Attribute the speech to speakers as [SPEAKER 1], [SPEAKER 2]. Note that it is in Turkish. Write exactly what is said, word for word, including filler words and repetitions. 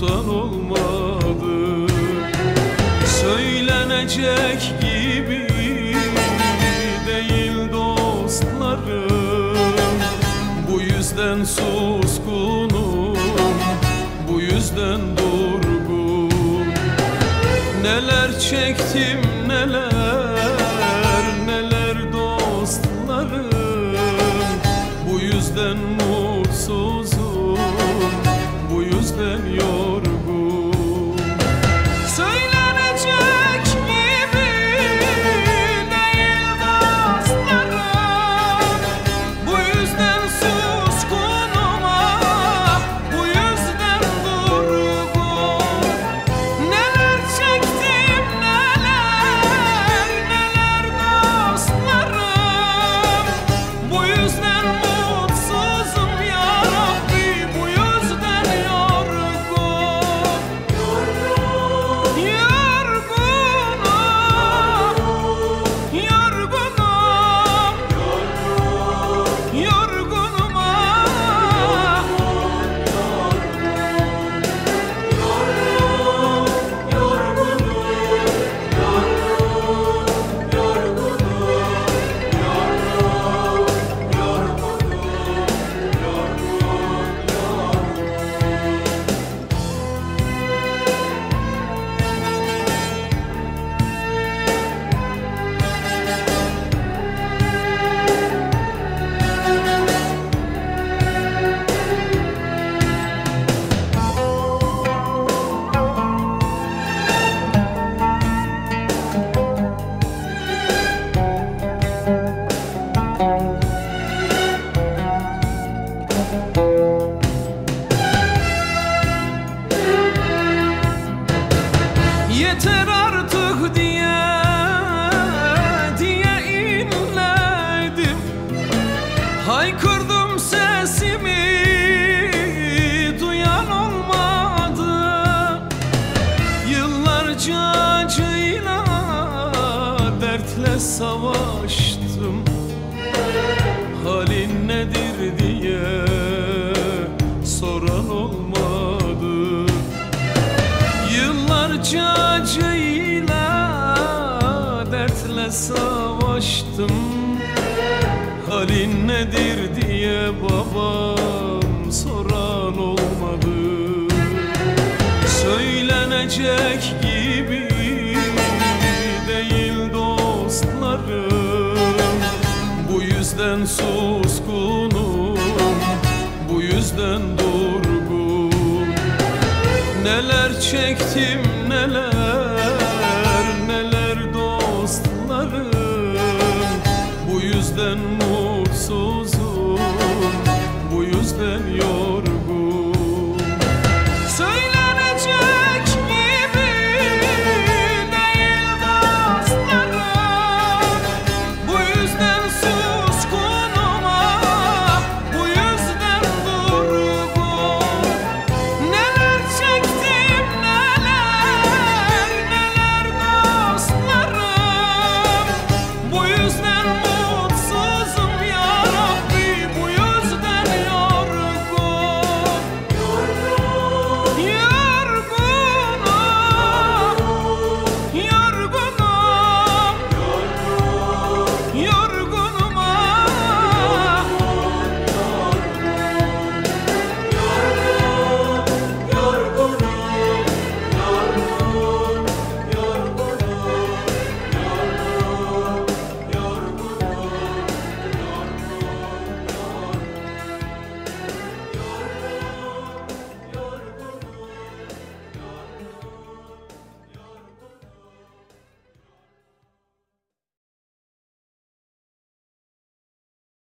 [SPEAKER 1] tutan olmadı. Söylenecek gibi değil dostlarım, bu yüzden suskunum, bu yüzden durgun. Neler çektim neler, neler dostlarım, bu yüzden mutsuzum, bu yüzden yorgun. Söylenecek gibi değil dostlarım, bu yüzden suskunum, ah, bu yüzden durgun. Neler çektim neler, neler dostlarım, bu yüzden mutsuzum ya Rabbi, bu yüzden yorgun. Yorgunum, yorgunum, yorgunum, ah. Yeter artık diye diye inledim, haykırdım sesimi, duyan olmadı. Yıllarca acıyla dertle savaştım, halin nedir diye soran olmadı. Yıllarca acıyla dertle savaştım, halin nedir diye babam soran olmadı. Söylenecek gibi değil dostlarım, bu yüzden suskunum, bu yüzden durgun. Neler çektim neler,